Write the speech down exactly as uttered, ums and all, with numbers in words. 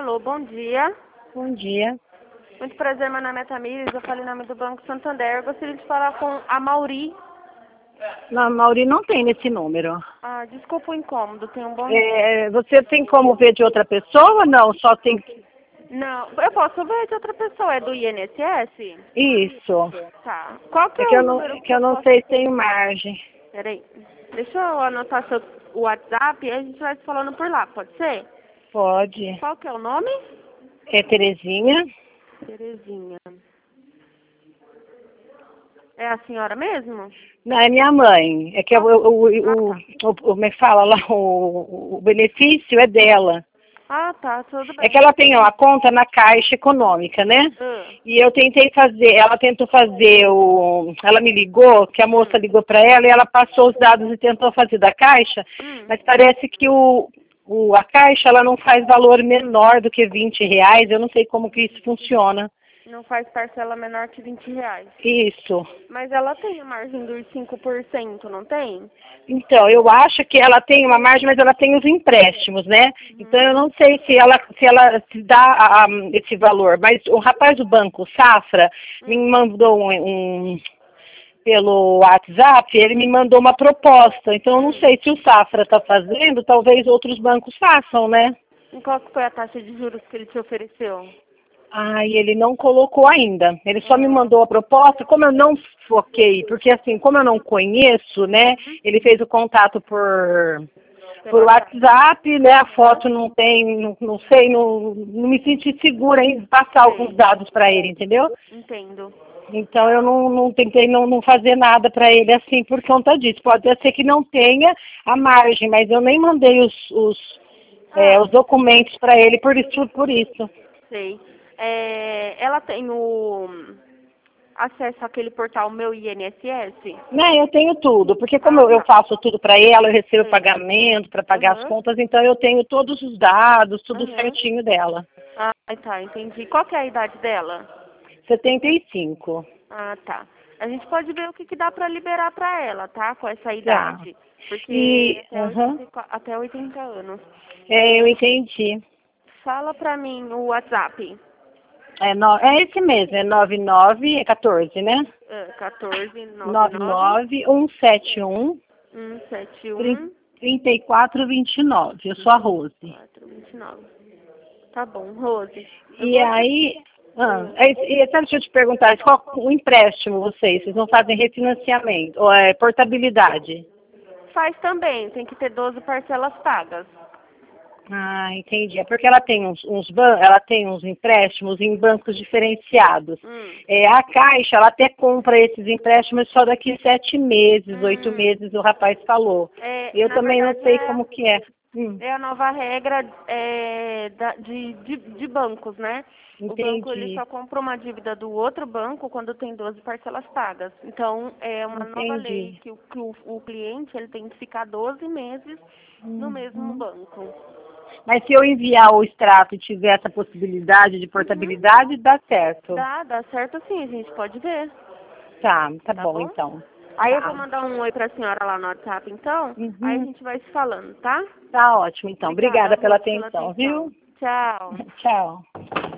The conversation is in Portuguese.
Alô, bom dia. Bom dia. Muito prazer, meu nome é Tamires, eu falo em nome do Banco Santander. Eu gostaria de falar com a Mauri. Não, Mauri não tem nesse número. Ah, desculpa o incômodo, tem um bom... É, você tem como ver de outra pessoa ou não? Só tem... Não, eu posso ver de outra pessoa, é do I N S S? Isso. Tá. Qual que É é que o eu não, número é que que eu eu não posso... sei se tem margem. Peraí, deixa eu anotar seu WhatsApp e a gente vai se falando por lá, pode ser? Pode. Qual que é o nome? É Terezinha. Terezinha. É a senhora mesmo? Não, é minha mãe. É que o, o, o, o, Ah, o, o como é que fala lá, o, o benefício é dela. Ah, tá, tudo É bem. que ela tem ó, a conta na Caixa Econômica, né? Ah, E eu tentei fazer, ela tentou fazer o... Ela me ligou, que a moça ligou para ela e ela passou os dados e tentou fazer da Caixa, hum, mas parece que o, o, a Caixa ela não faz valor menor do que vinte reais, eu não sei como que isso funciona. não faz parcela menor que vinte reais. Isso. Mas ela tem a margem dos cinco por cento, não tem? Então, eu acho que ela tem uma margem, mas ela tem os empréstimos, né? Então, eu não sei se ela, se ela se dá a- a- esse valor. Mas o rapaz do Banco Safra me Hum. mandou um, um- pelo WhatsApp, ele me mandou uma proposta. Então, eu não Hum. sei se o Safra está fazendo, talvez outros bancos façam, né? E qual que foi a taxa de juros que ele te ofereceu? Ah, e ele não colocou ainda. Ele só me Ah, mandou a proposta. Como eu não foquei, porque assim, como eu não conheço, né? Ele fez o contato por por pelo WhatsApp. WhatsApp, né? A Aham. foto não tem, não, não sei, não, não me senti segura em passar alguns Sei, dados para ele, entendeu? entendo. Então eu não, não tentei não, não fazer nada para ele assim por conta disso. Pode ser que não tenha a margem, mas eu nem mandei os, os, é, Ah, os documentos para ele por isso, por isso. sei. É, ela tem o acesso àquele portal Meu I N S S? Né, eu tenho tudo, porque como Ah, eu, eu tá. faço tudo para ela, eu recebo Sei. pagamento para pagar as Aham. contas, então eu tenho todos os dados, tudo Aham. certinho dela. Ah, tá, entendi. Qual que é a idade dela? setenta e cinco. Ah, tá. A gente pode ver o que, que dá pra liberar pra ela, tá? Com essa Tá. idade. Porque E, até aham, oitenta, e qua- até oitenta anos. é, eu entendi. Fala pra mim o WhatsApp. É, no, é esse mesmo, é nove nove, é quatorze, né? É, quatorze noventa e nove nove nove um sete um, cento e setenta e um trinta e quatro vinte e nove. Eu sou a Rose. quatrocentos e vinte e nove. Tá bom, Rose. Eu E vou te... aí, ah, Ah, é, e, sabe, deixa eu te perguntar, qual o empréstimo vocês? Vocês não fazem refinanciamento, ou é portabilidade? faz também, tem que ter doze parcelas pagas. Ah, entendi. É porque ela tem uns, uns ban ela tem uns empréstimos em bancos diferenciados. Hum. É, a Caixa, ela até compra esses empréstimos só daqui sete meses, oito Hum. meses, o rapaz falou. É, Eu na também não verdade, sei é como que é. Hum, É a nova regra é, da- de, de, de bancos, né? O banco ele entendi, só compra uma dívida do outro banco quando tem doze parcelas pagas. Então, é uma nova lei entendi. que, o, que o, o cliente ele tem que ficar doze meses no mesmo Uhum. banco. Mas se eu enviar o extrato e tiver essa possibilidade de Uhum. portabilidade, dá certo. Dá, dá certo sim, a gente pode ver, Tá, tá tá bom bom? então. Aí eu vou Tá. mandar um oi pra senhora lá no WhatsApp, então, aí a Uhum. gente vai se falando, tá? Tá ótimo então. Obrigada, Obrigada pela Rose, pela atenção, atenção. viu? Tchau. Tchau.